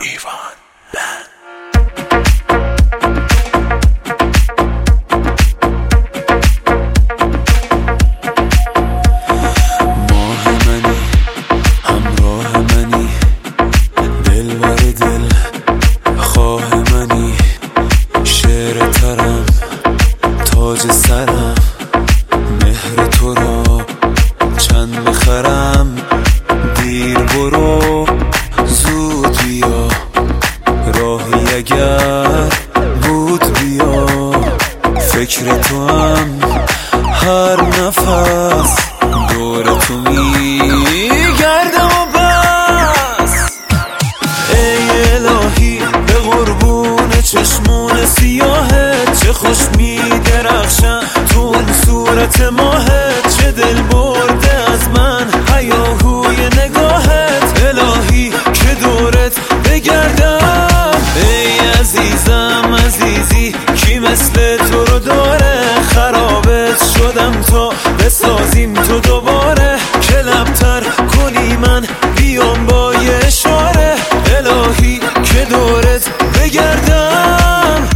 تاج سرم مهر تو را چند بخرم. دیر برو زود بیا، راهی اگر بود بیا. فکر تو هم هر نفس دور تو میگردم و بس. ای الهی به قربون چشمون سیاهت، چه خوش میدرخشن تو اون صورت ماهت. چه دل برده از من هیاهوی نگاهت، الهی که دورت بگردم. ای عزیزم عزیزی کی مثل تو رو داره، خرابت شدم تا بسازیم تو دوباره. که لبتر کنی من بیام با یه اشاره، الهی که دورت بگردم.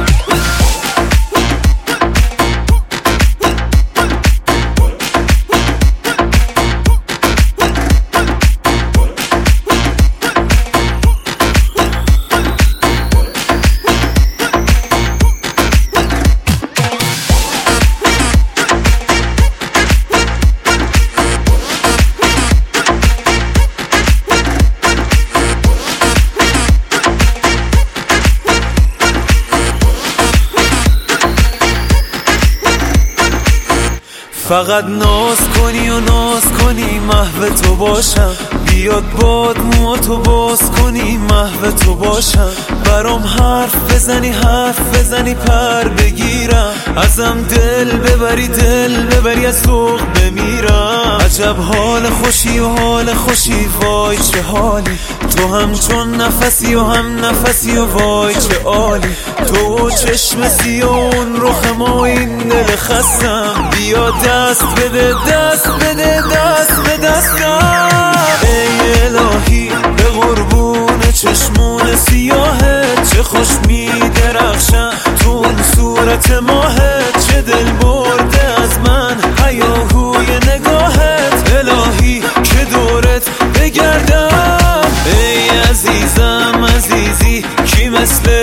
فقط ناز کنی و ناز کنی محو تو باشم، بیاد باد مو تو باز کنی محو تو باشم. برام حرف بزنی پر بگیرم، ازم دل ببری از ذوق بمیرم. عجب حال خوشی و حال خوشی، وای چه حالی. تو هم چون نفسی و هم نفسی و وای چه عالی. تو چشم سیون رخ ما این دل خستم، بیا دست بده دست به دستم. ای الهی به قربون چشمون سیاهت، چه خوش میدرخشن تو اون صورت ماهت. چه دل برده از من هیاهوی نگاهت، الهی که دورت بگردم. ای عزیزم عزیزی کی مثل